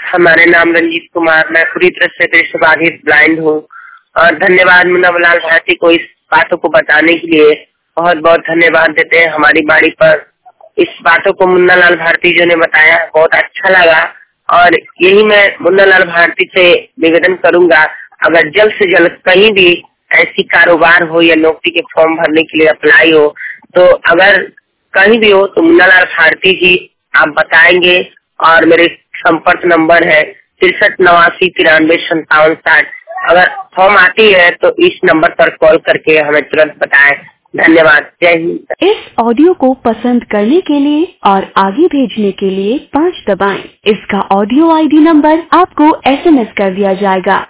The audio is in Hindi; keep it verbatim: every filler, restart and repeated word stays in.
हमारे नाम रंजीत कुमार, मैं पूरी तरह से दृष्टिबाधित ब्लाइंड हूँ। और धन्यवाद मुन्ना लाल भारती को इस बातों को बताने के लिए, बहुत बहुत धन्यवाद देते हैं हमारी बाड़ी पर। इस बातों को मुन्ना लाल भारती जो ने बताया, बहुत अच्छा लगा। और यही मैं मुन्ना लाल भारती से निवेदन करूंगा, अगर जल्द से जल्द कहीं भी ऐसी कारोबार हो या नौकरी के फॉर्म भरने के लिए अप्लाई हो, तो अगर कहीं भी हो तो मुन्ना लाल भारती जी आप बताएंगे। और मेरे संपर्क नंबर है तिरसठ नवासी तिरानवे संतावन साठ। अगर फॉर्म आती है तो इस नंबर पर कॉल करके हमें तुरंत बताएं। धन्यवाद। जय हिंद। इस ऑडियो को पसंद करने के लिए और आगे भेजने के लिए पाँच दबाएं। इसका ऑडियो आईडी नंबर आपको एसएमएस कर दिया जाएगा।